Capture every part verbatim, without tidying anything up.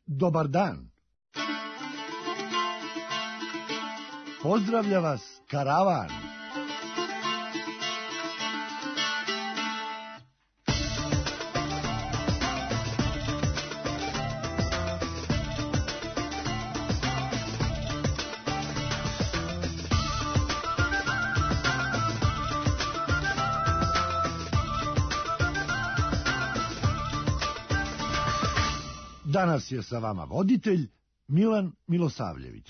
Dobar dan. Pozdravlja vas karavan. Danas je sa vama voditelj Milan Milosavljević.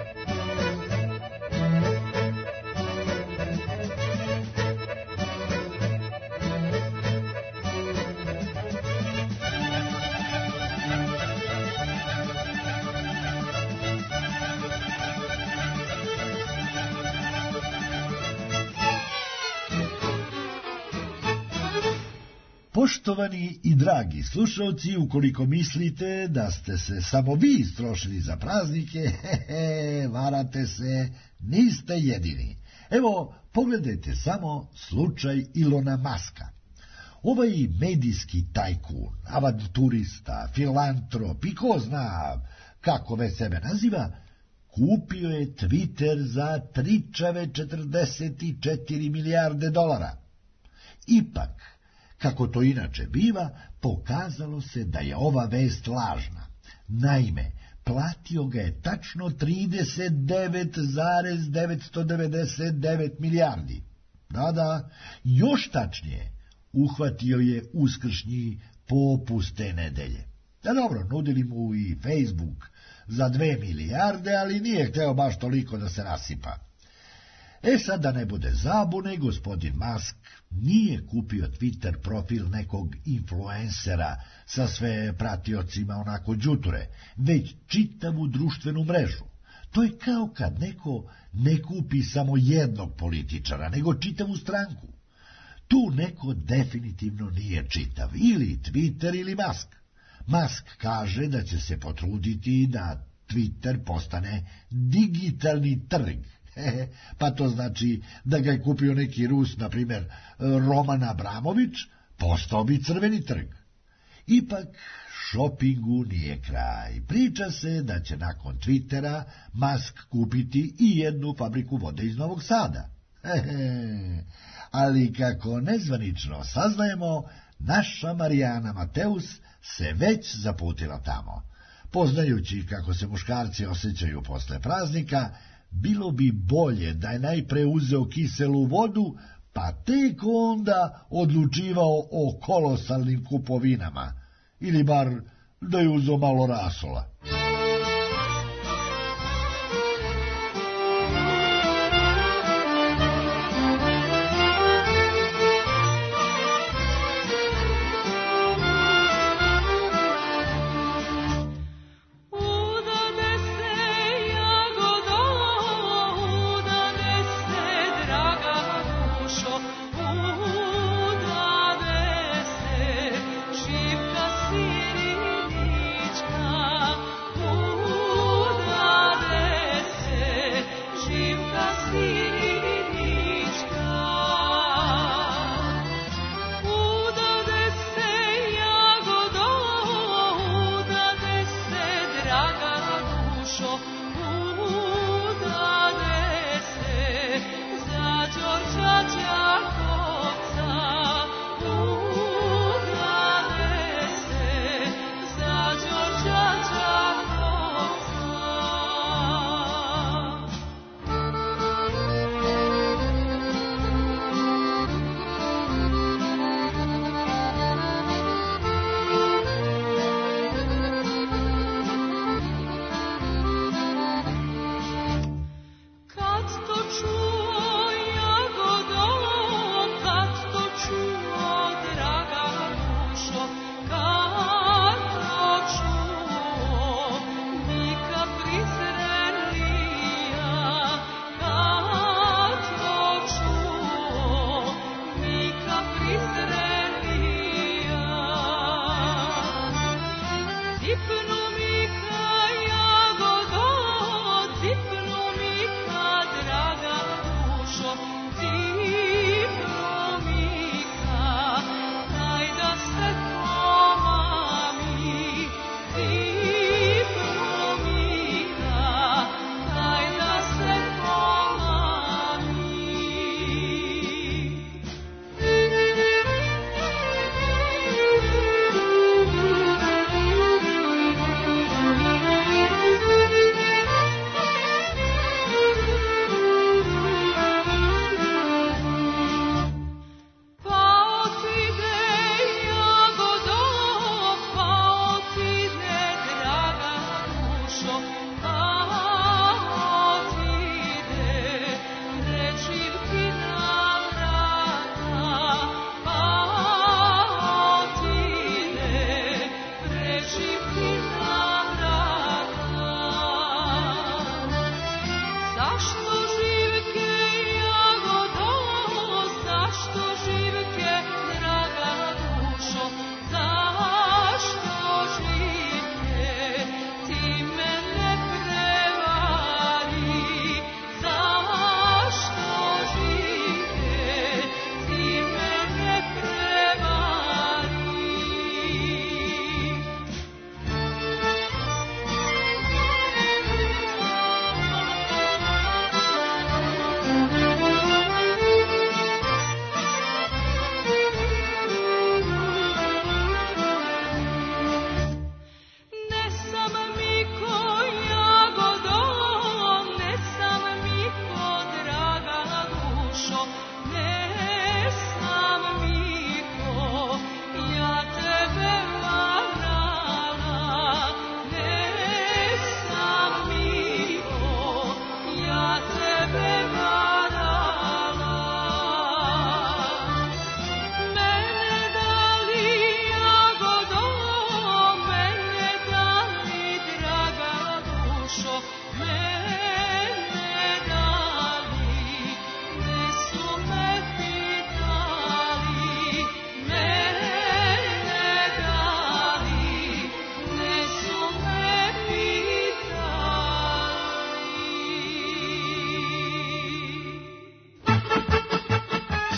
Poštovani i dragi slušalci, ukoliko mislite da ste se samo vi istrošili za praznike, hehe, varate se, niste jedini. Evo, pogledajte samo slučaj Ilona Maska. Ovaj medijski tajkun, avanturista, filantrop i ko zna kako već sebe naziva, kupio je Twitter za tričave četrdeset četiri milijarde dolara. Ipak, kako to inače biva, pokazalo se da je ova vest lažna. Naime, platio ga je tačno trideset devet zarez devetsto devedeset devet milijardi. Da, da, još tačnije, uhvatio je uskršnji popust te nedelje. Da dobro, nudili mu i Facebook za dve milijarde, ali nije hteo baš toliko da se rasipa. E sad, da ne bude zabune, gospodin Musk nije kupio Twitter profil nekog influencera sa sve pratiocima onako đuture, već čitavu društvenu mrežu. To je kao kad neko ne kupi samo jednog političara, nego čitavu stranku. Tu neko definitivno nije čitav, ili Twitter ili Musk. Musk kaže da će se potruditi da Twitter postane digitalni trg. Pa to znači da ga je kupio neki Rus, na primjer Roman Abramović, postao bi crveni trg. Ipak šopingu nije kraj. Priča se da će nakon Twittera Musk kupiti i jednu fabriku vode iz Novog Sada. Ali kako nezvanično saznajemo, naša Marijana Mateus se već zaputila tamo. Poznajući kako se muškarci osjećaju posle praznika, bilo bi bolje da je najpre uzeo kiselu vodu, pa tek onda odlučivao o kolosalnim kupovinama, ili bar da je uzeo malo rasola.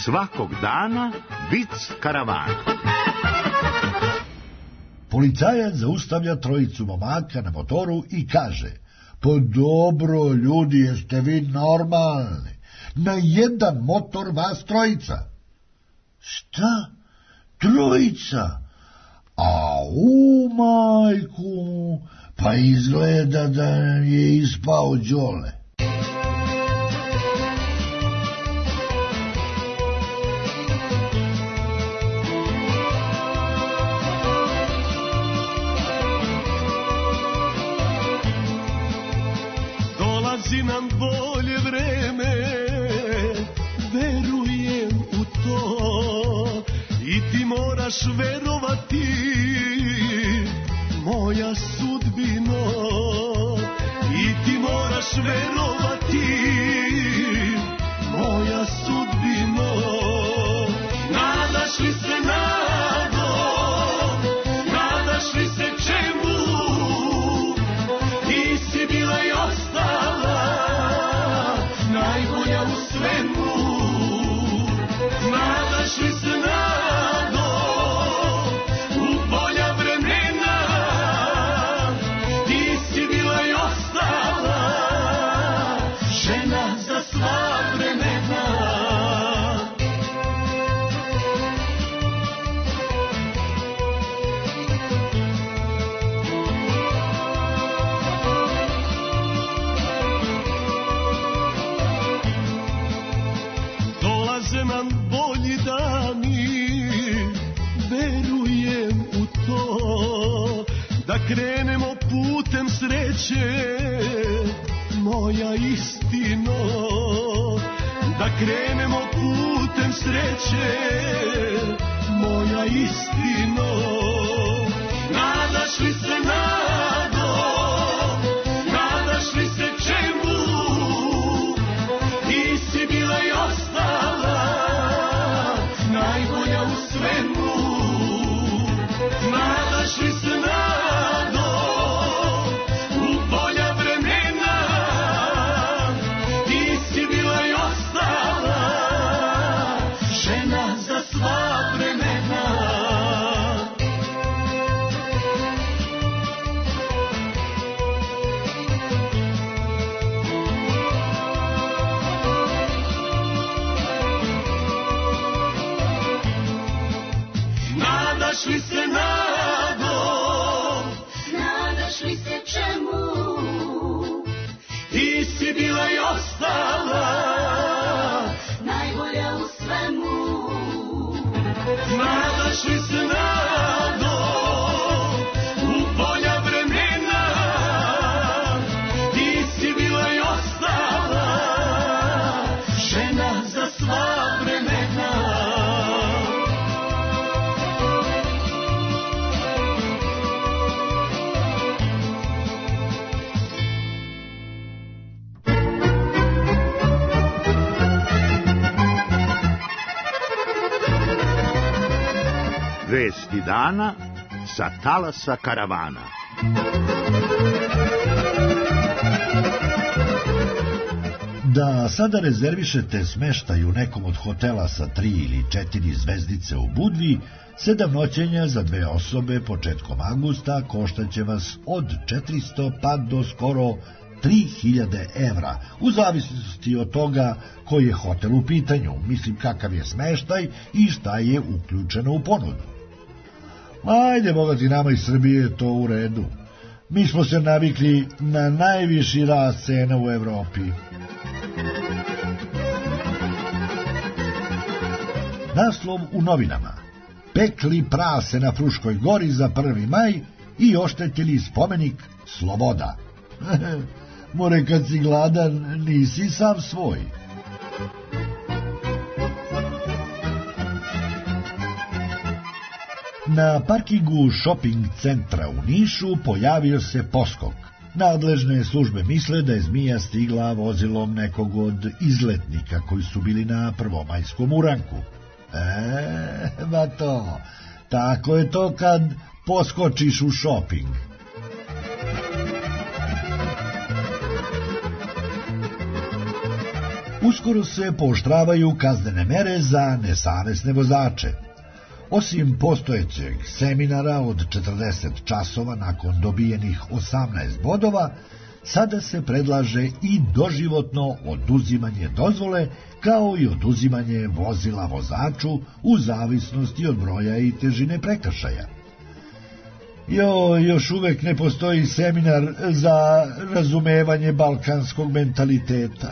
Svakog dana vic karavana. Policajac zaustavlja trojicu momaka na motoru i kaže: pa dobro, ljudi, jeste vi normalni? Na jedan motor vas trojica. Šta? Trojica? A u majku, pa izgleda da je ispao Đole. Dolazi nam bolje vreme, verujem u to, i ti moraš verovati, moja sudbino, i ti moraš verovati, moja sudbino. Nadaš li se nado, nadaš li se čemu, ti si bila i ostala najbolja u svemu. Nadaš li se nado u bolja vremena, ti si bila i ostala žena za sva vremena. Dolaze nam bolji dani, verujem u to, da krenemo putem sreće, moja istino, da krenemo putem sreće, moja istino. Nadaš li se nado, nadaš li se čemu, ti si bila i ostala najbolja u svemu. Nadaš li se nado u bolja vremena, ti si bila i ostala žena za sva vremena. Nadaš li se nado, Nadaš li se čemu, ti si bila i ostala najbolja u svemu. Nadaš li se nado u bolja vremena, ti si bila i ostala žena za sva vremena. Vesti dana sa talasa karavana. Da sada rezervišete smeštaj u nekom od hotela sa tri ili četiri zvezdice u Budvi, sedam noćenja za dve osobe početkom avgusta koštaće vas od četiristo pa do skoro tri hiljade evra, u zavisnosti od toga koji je hotel u pitanju, mislim kakav je smeštaj i šta je uključeno u ponudu. Ajde, bogati, nama iz Srbije je to u redu. Mi smo se navikli na najviši rast cena u Evropi. Naslov u novinama: pekli prase na Fruškoj gori za prvi maj i oštetili spomenik Sloboda. More, kad si gladan, nisi sam svoj. Na parkingu shopping centra u Nišu pojavio se poskok. Nadležne službe misle da je zmija stigla vozilom nekog od izletnika koji su bili na prvomajskom uranku. E, ba to, tako je to kad poskočiš u shopping. Uskoro se pooštravaju kaznene mere za nesavesne vozače. Osim postojećeg seminara od četrdeset časova nakon dobijenih osamnaest bodova, sada se predlaže i doživotno oduzimanje dozvole, kao i oduzimanje vozila vozaču u zavisnosti od broja i težine prekršaja. Jo, još uvek ne postoji seminar za razumevanje balkanskog mentaliteta.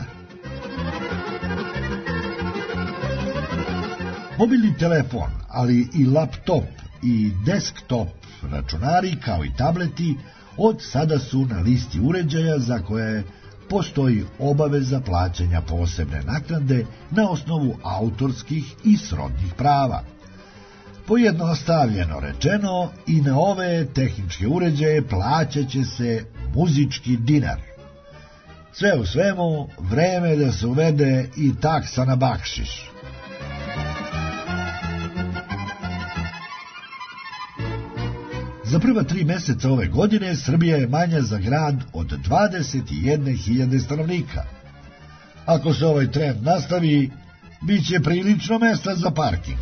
Mobilni telefon, ali i laptop i desktop računari, kao i tableti, od sada su na listi uređaja za koje postoji obaveza plaćanja posebne naknade na osnovu autorskih i srodnih prava. Pojednostavljeno rečeno, i na ove tehničke uređaje plaćat će se muzički dinar. Sve u svemu, vreme da se uvede i taksa na bakšiš. Za prva tri meseca ove godine Srbija je manja za grad od dvadeset jedne hiljade stanovnika. Ako se ovaj trend nastavi, bit će prilično mesta za parking.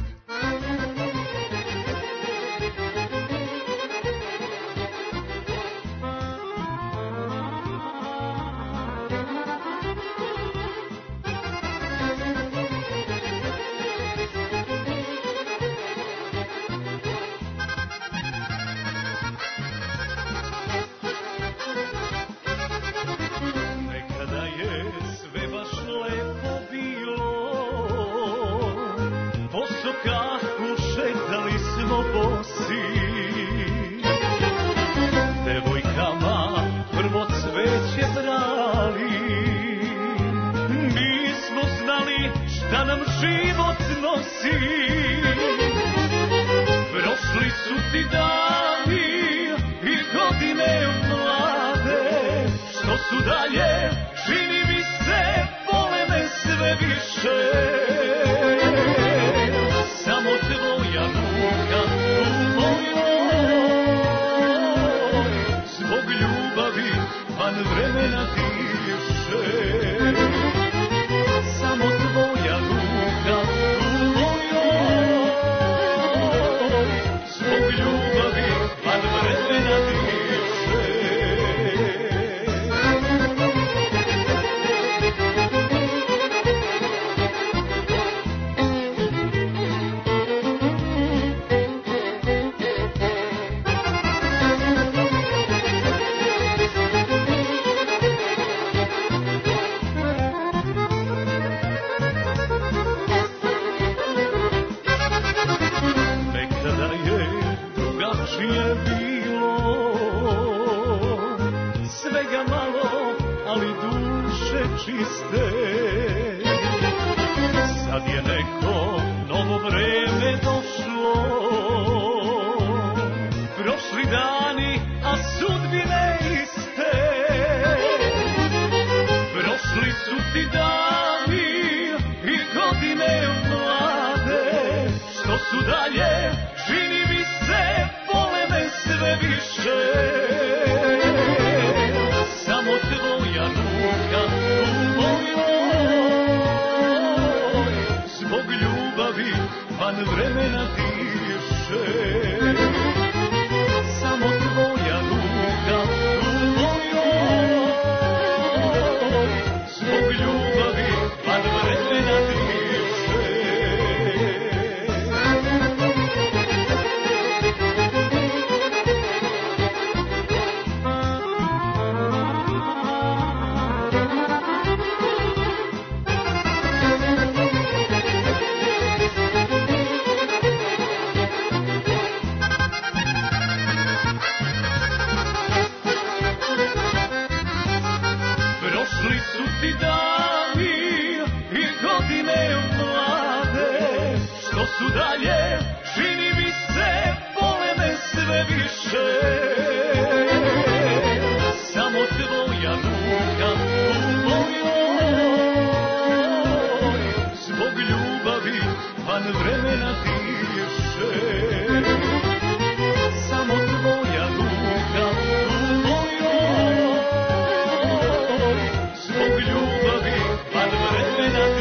Zbog ljubavi, van vremena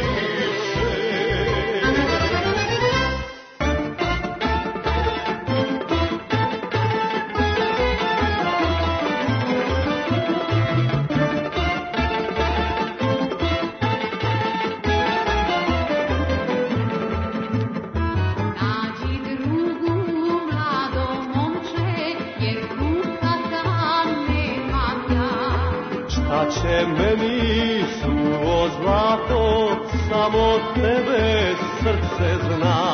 Plaće meni suvo zlato, samo tebe srce zna.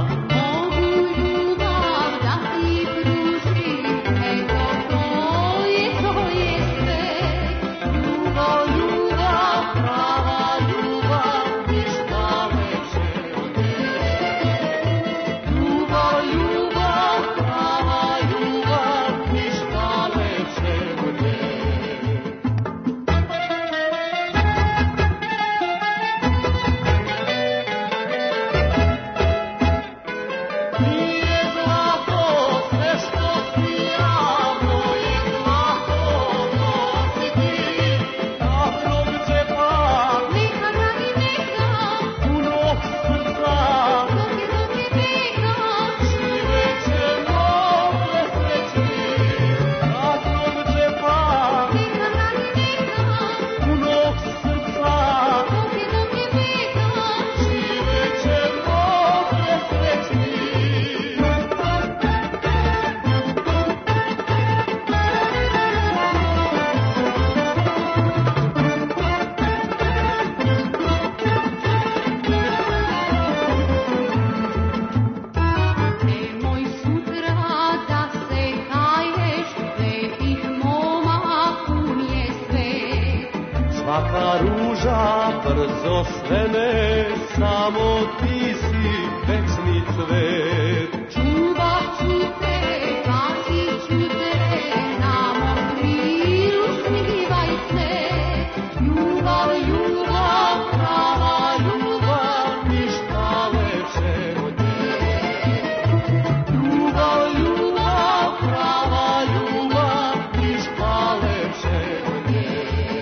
Svaka ruža brzo svene, samo ti si večni cvet. Čuvat ću te, pazit ću te, na mom krilu snivaj se. Ljubav, ljubav, prava ljubav, ništa lepše od nje. Ljubav, ljubav, prava ljubav, ništa lepše od nje.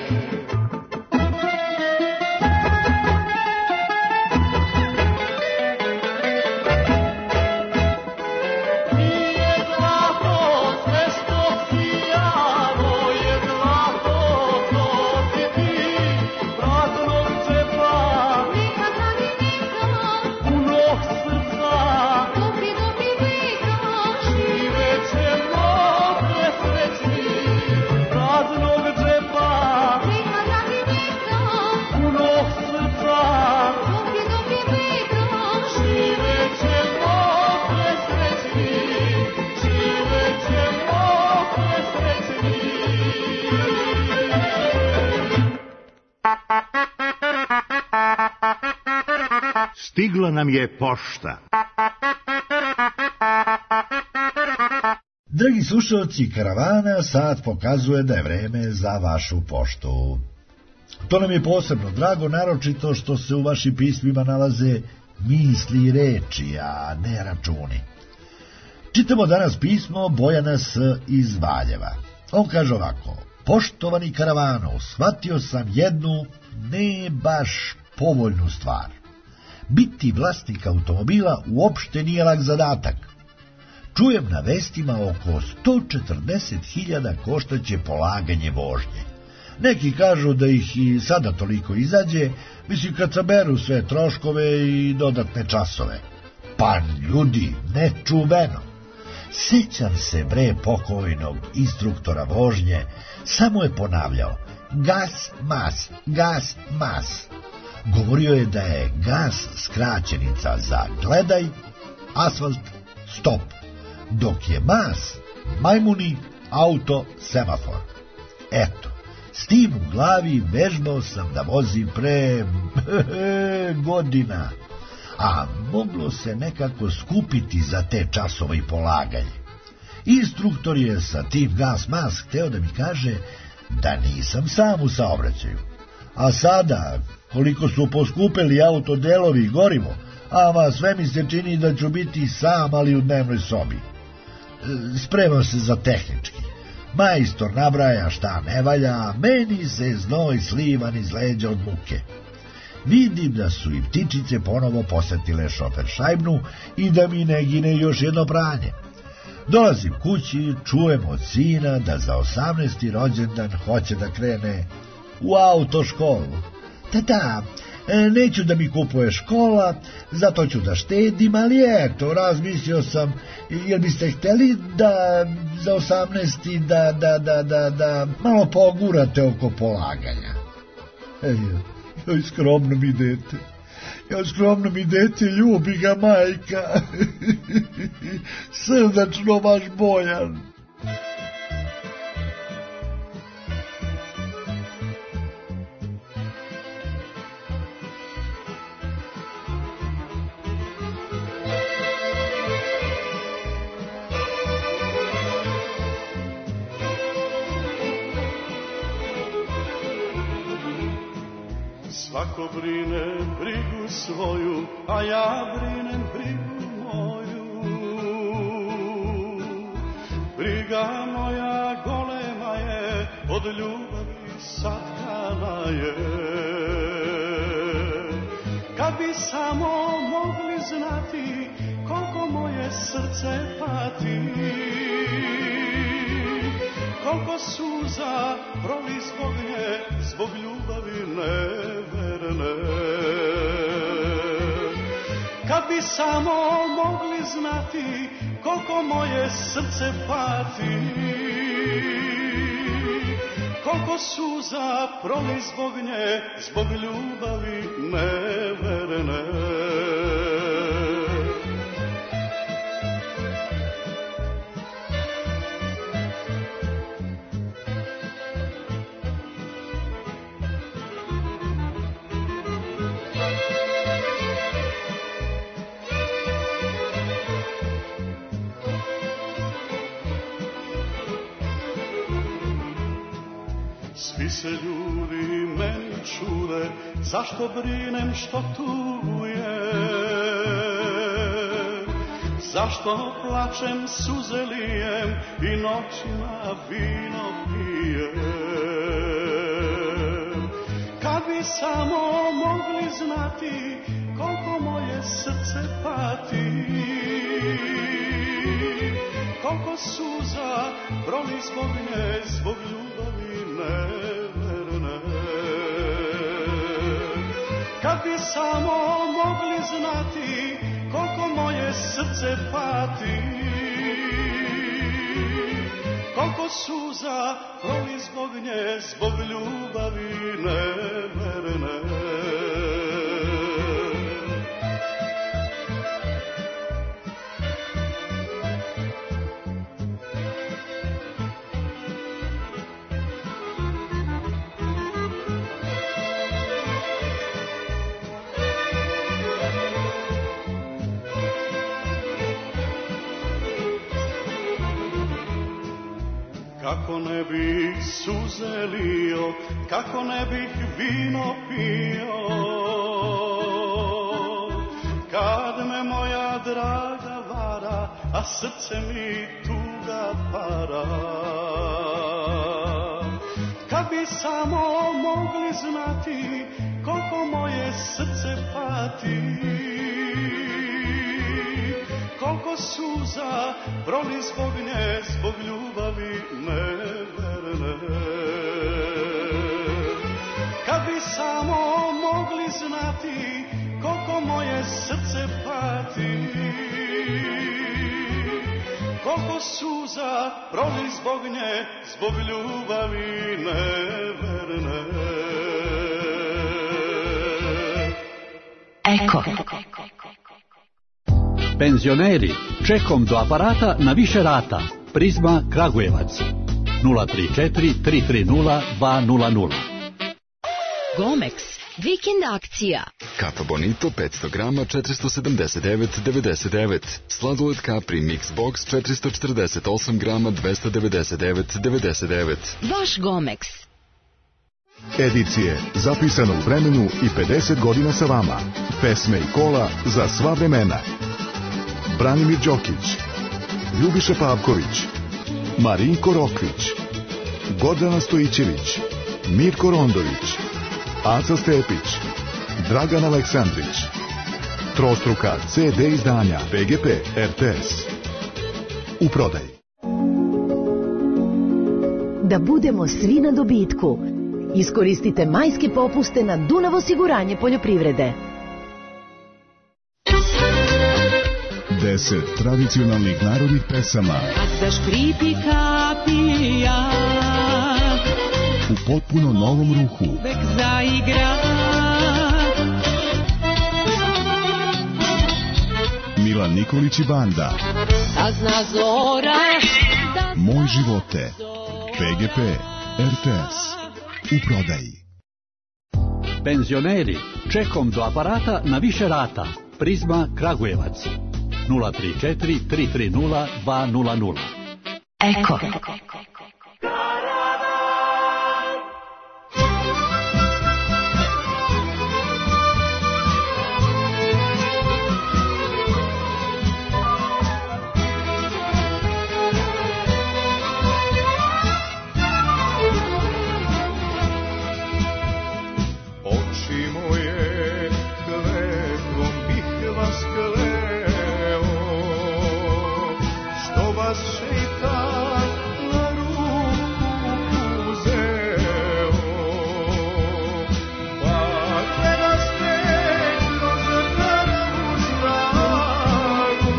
Stigla nam je pošta. Dragi slušalci Karavana, sad pokazuje da je vreme za vašu poštu. To nam je posebno drago, naročito što se u vašim pismima nalaze misli i reči, a ne računi. Čitamo danas pismo Bojana S. iz Valjeva. On kaže ovako: poštovani Karavano, shvatio sam jednu ne baš povoljnu stvar. Biti vlasnik automobila uopšte nije lak zadatak. Čujem na vestima oko sto četrdeset hiljada koštaće polaganje vožnje. Neki kažu da ih i sada toliko izađe, mislim kad saberu sve troškove i dodatne časove. Pa ljudi, nečuveno. Sećam se bre pokojnog instruktora vožnje, samo je ponavljao gas, mas, gas, mas. Govorio je da je gas skraćenica za gledaj, asfalt, stop, dok je mas, majmuni, auto, semafor. Eto, s tim u glavi vežbao sam da vozim pre godina, a moglo se nekako skupiti za te časove i polaganje. Instruktor je sa tim gas mas hteo da mi kaže da nisam sam u saobraćaju. A sada, koliko su poskupeli autodelovi i gorivo, ama sve mi se čini da ću biti sam, ali u dnevnoj sobi. Spremam se za tehnički. Majstor nabraja šta ne valja, meni se znoj slivan iz leđa od muke. Vidim da su i ptičice ponovo posetile šoferšajbnu i da mi ne gine još jedno pranje. Dolazim kući, čujem od sina da za osamnaesti rođendan hoće da krene u autoškolu. Tata, E, neću da mi kupuje škola, zato ću da štedim, ali eto, razmislio sam, jer biste hteli da za osamnaesti da, da, da, da, da malo pogurate oko polaganja. Ej, joj, skromno mi dete. Ja skromno mi dete, ljubi ga majka. Srdačno vaš Bojan. Svako brine brigu svoju, a ja brinem brigu moju. Briga moja golema je, od ljubavi satkana je. Kad bi samo mogli znati koliko moje srce pati, koliko suza proli zbog nje, zbog ljubavi neverne. Kad bi samo mogli znati koliko moje srce pati, koliko suza proli zbog nje, zbog ljubavi neverne. Svi se ljudi meni čude, zašto brinem što tuje, zašto plačem suze lijem i noćima vino pijem. Kad bi samo mogli znati koliko moje srce pati, koliko suza proli zbog nje, zbog ljubavi neverne. Kad bi samo mogli znati koliko moje srce pati, koliko suza proli zbog nje, zbog ljubavi neverne. Kako ne bih suze lio, kako ne bih vino pio, kad me moja draga vara, a srce mi tuga para. Kad bi samo mogli znati koliko moje srce pati, koliko suza proli zbog nje, zbog ljubavi neverne. Kad bi samo mogli znati koliko moje srce pati, koliko suza proli zbog nje, zbog ljubavi neverne. Eko. Penzioneri, čekom do aparata na više rata. Prizma Kragujevac. nula tri četiri tri tri nula dva nula nula. Gomex. Vikend akcija. Kafa Bonito petsto grama četiristo sedamdeset devet devedeset devet. Sladoled Capri Mix Box četiristo četrdeset osam grama dvesta devedeset devet devedeset devet. Vaš Gomex. Edicije zapisano u vremenu i pedeset godina sa vama. Pesme i kola za sva vremena. Branimir Đokić, Ljubiša Pavković, Marinko Rokvić, Gordana Stojićević, Mirko Rondović, Aca Stepić, Dragan Aleksandrić. Trostruka ce de izdanja pe ge pe er te es. U prodaji. Da budemo svi na dobitku. Iskoristite majske popuste na Dunav osiguranje poljoprivrede. Deset tradicionalnih narodnih pesama Kad zaškripi kapija, u potpuno novom ruhu. uvek zaigra. Milan Nikolić i banda. Da zna zora, da Moj živote. P G P. R T S. U prodaji. Penzioneri, čekom do aparata na više rata. Prizma Kragujevac. nula tri četiri tri tri nula dva nula nula. Eko. Oči moje, kletvom bih vas kleo, što vas šeitan na ruku uzeo. Bakle nas te kroz krvu snagu,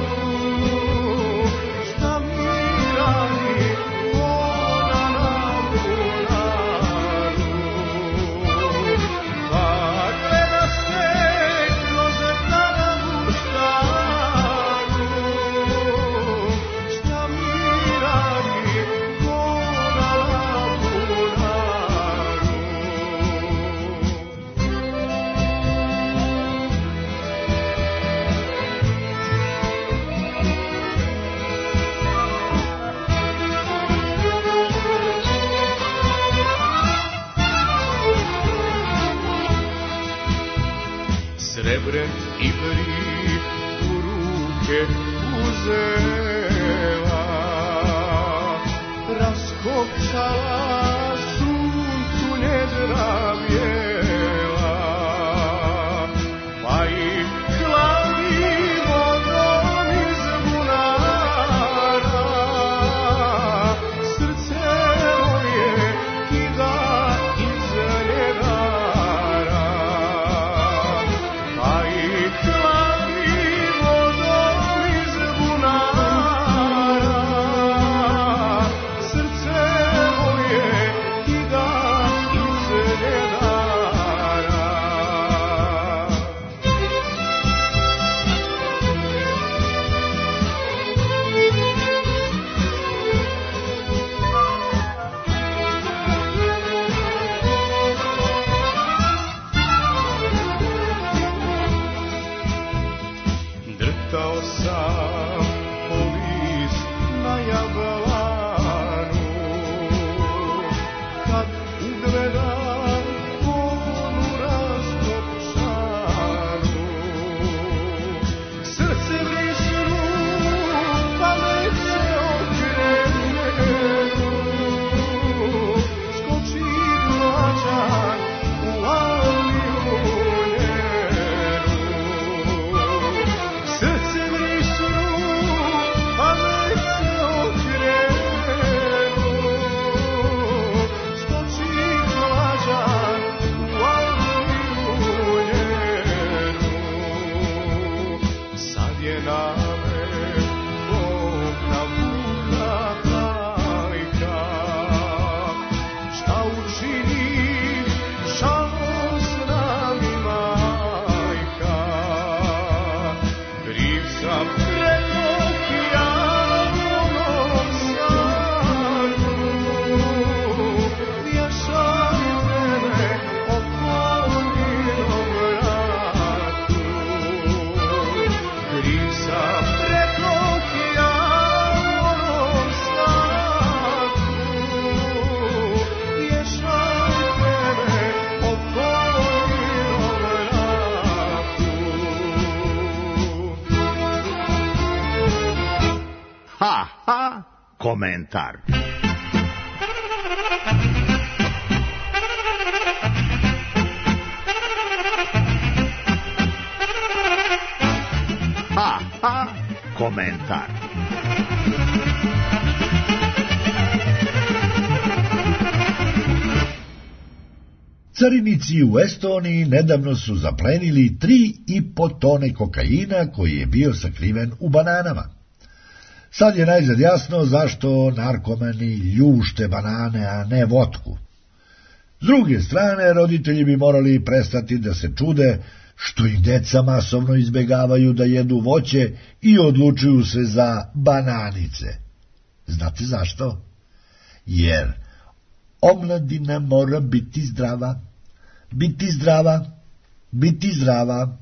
šta mi radi ona na bunaru. Bakle nas te kroz krvu snagu, šta mi radi ona na bunaru. Srebren i brik u ruke uzela, raskopčala suncu nezdravjela, pa i hlavi vodom iz bunara, srce moje kida iz nedara. Pa i hlavi vodom iz bunara, srce moje kida iz nedara. Drhtao sam po list na jablanu, kad ugledam onu raskopčanu. Srce brisnu, pamet se okrenu, skoči mlađan u Aliju njeru. Srce brisnu, pamet se okrenu, skoči mlađan u Aliju njeru. Sad je na me Bog navuka hajka, šta učini žalosna mi majka. Kriv sam prednog ja onom sanu, vješajte me okolninom vratu. Kriv sam prednog ja onom sanu, vješajte me okolninom vratu. Ha, ha, komentar. Ha, ha, komentar. Carinici u Estoniji nedavno su zaplenili tri i po tone kokaina koji je bio sakriven u bananama. Sad je najzad jasno zašto narkomani ljušte banane, a ne votku. S druge strane, roditelji bi morali prestati da se čude što i deca masovno izbegavaju da jedu voće i odlučuju se za bananice. Znate zašto? Jer omladina mora biti zdrava, biti zdrava, biti zdrava.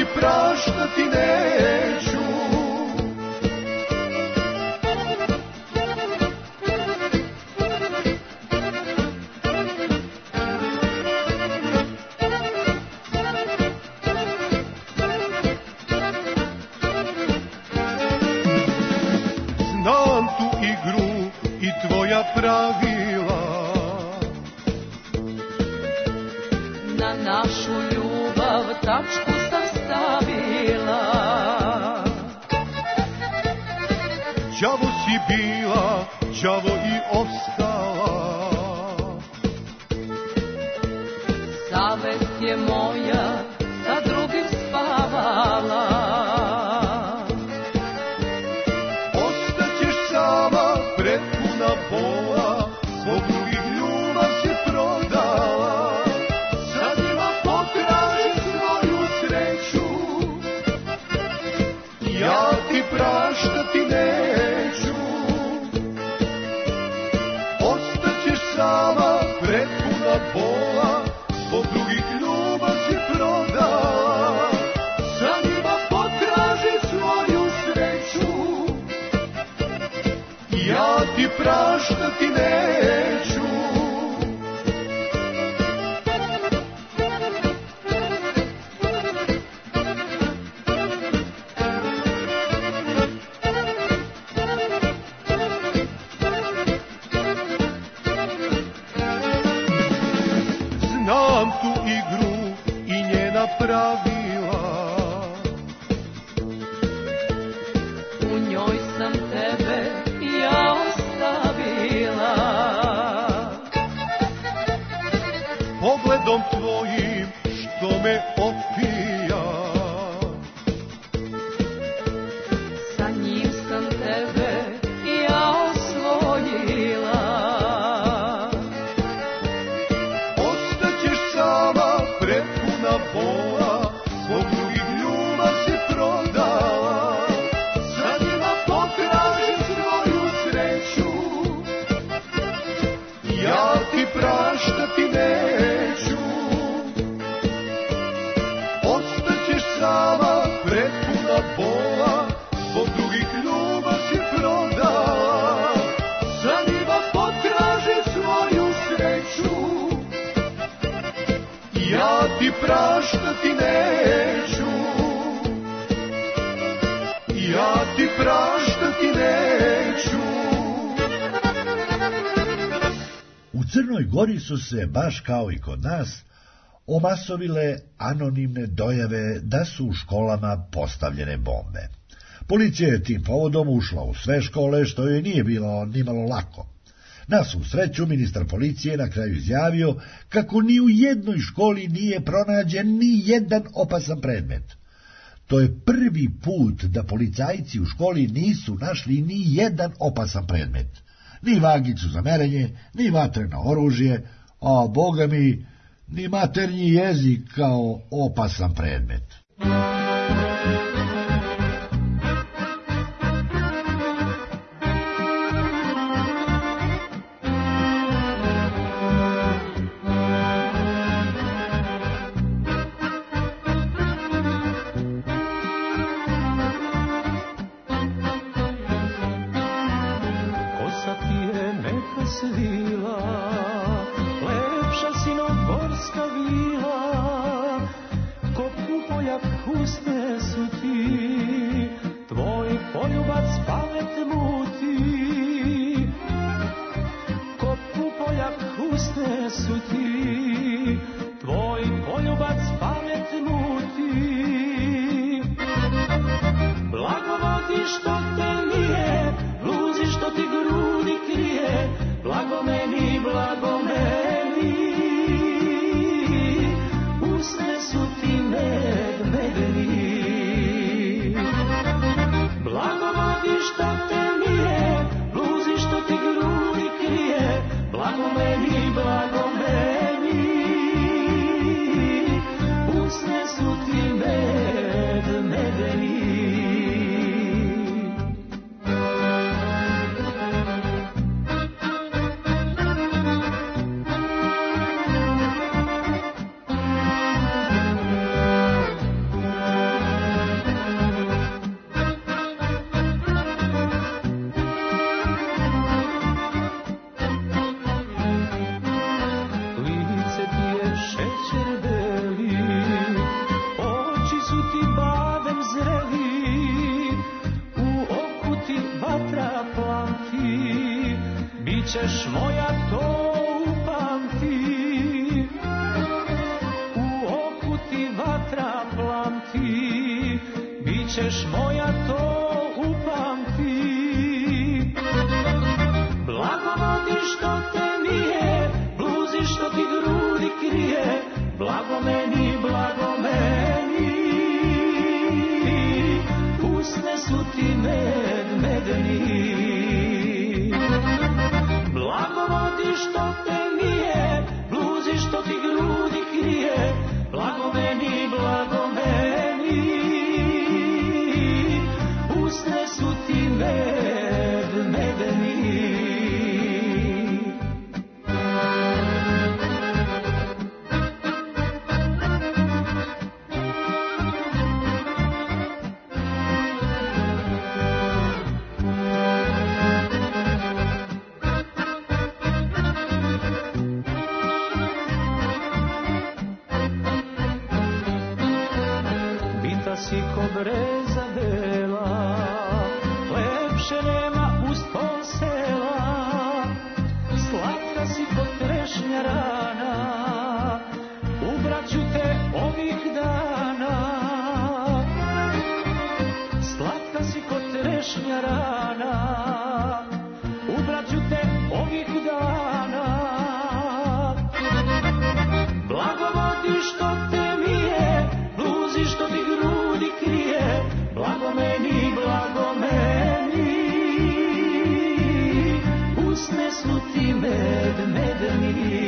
praštati neću. Znam tu igru i tvoja pravila, na našu ljubav tačku sam stavila. đavo si bila, đavo i ostala. Savest je moja sa drugim spavala. Ostaćeš sama, prepuna bola, zbog drugih ljubav si prodala. Sa njima potraži svoju sreću, ja ti praštati neću. Ostaćeš sama, prepuna bola, zbog drugih ljubav si prodala. Sa njima potraži svoju sreću, ja ti praštati neću. Znam tu igru i njena pravila, U njoj sam tebe ja ostavila. pogledom tvojim što me opija. Sa njim sam tebe ja osvojila. Ostaćeš sama, prepuna bola, zbog drugih ljubav si prodala. Sa njima potraži svoju sreću, ja ti praštati neću. Ostaćeš sama, prepuna bola, zbog drugih ljubav si prodala. Sa njima potraži svoju sreću, ja ti praštati neću. Ja ti praštati neću. U Crnoj Gori su se, baš kao i kod nas, omasovile anonimne dojave da su u školama postavljene bombe. Policija je tim povodom ušla u sve škole, što joj nije bilo nimalo lako. Na svu sreću, ministar policije na kraju izjavio kako ni u jednoj školi nije pronađen ni jedan opasan predmet. To je prvi put da policajci u školi nisu našli ni jedan opasan predmet. Ni vagicu za merenje, ni vatreno oružje, a boga mi, ni maternji jezik kao opasan predmet. Kosa ti je neka svila, lepša sinogorska vila, ko kupojak usne su ti, tvoj poljubac pamet muti. Ko kupojak usne su ti, tvoj poljubac pamet muti. Blagovati što te nije, bluzi što ti grudi krije, blago meni, blago meni. Usne su ti med, medeni. Blagovati što te nije, bluzi što ti grudi krije, blago meni, blago meni. Usne su ti med, medeni. ćeš moja to upamti. Blago vodi što te mije, bluzi što ti grudi krije, blago meni, blago meni. Usne su ti med, medeni. Blago vodi što te mije, bluzi što ti grudi krije, blago meni, blago meni. Usne su ti med, medeni. Si ko breza bela, lepše nema uz pol sela. Slatka si ko trešnja rana, ubraću te ovih dana. Slatka si ko trešnja rana, ubraću te ovih dana. Blago vodi što te mije, bluzi što ti grudi krije, blago meni, blago meni. Usne su ti med, medeni.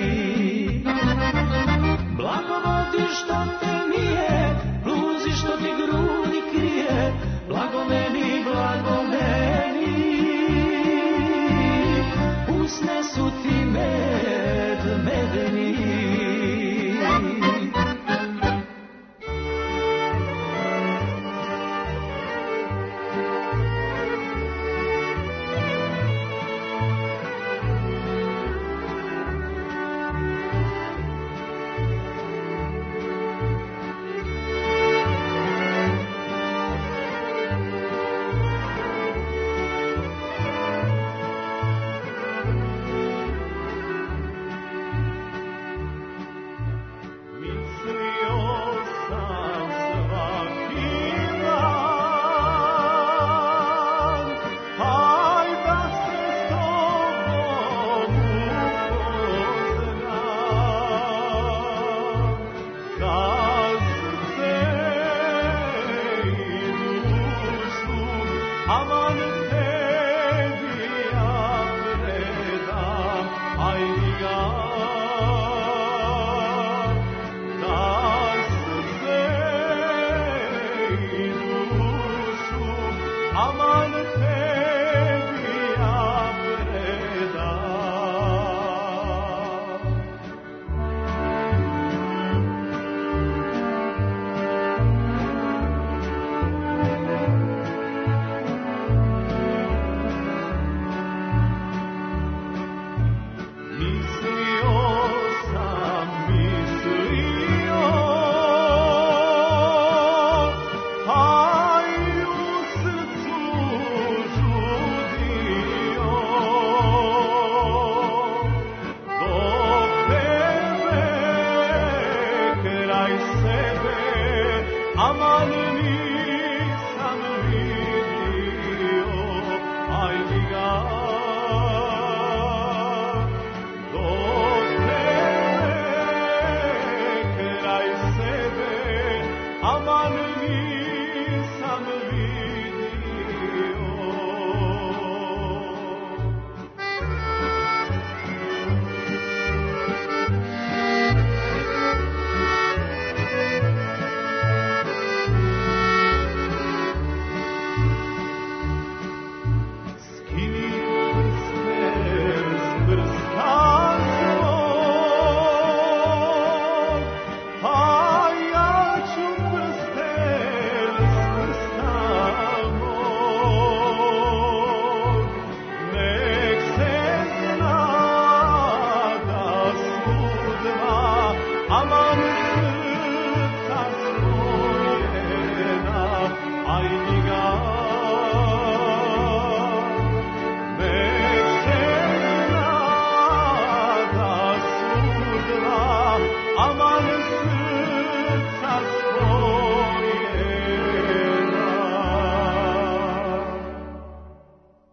Blago vodi što te mije, bluzi što ti grudi krije, blago meni, blago meni. Usne su ti med, medeni.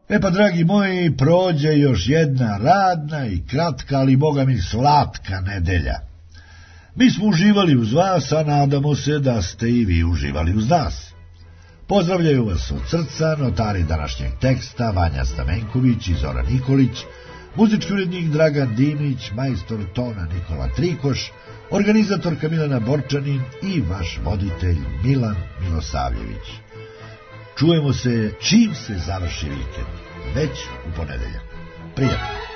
E pa, dragi moji, prođe još jedna radna i kratka, ali boga mi slatka nedelja. Mi smo uživali uz vas, a nadamo se da ste i vi uživali uz nas. Pozdravljaju vas od srca notari današnjeg teksta Vanja Stamenković i Zoran Nikolić, muzički urednik Dragan Dimić, majstor tona Nikola Trikoš, organizatorka Milana Borčanin i vaš voditelj Milan Milosavljević. Čujemo se čim se završi vikend, već u ponedeljak. Prijatno!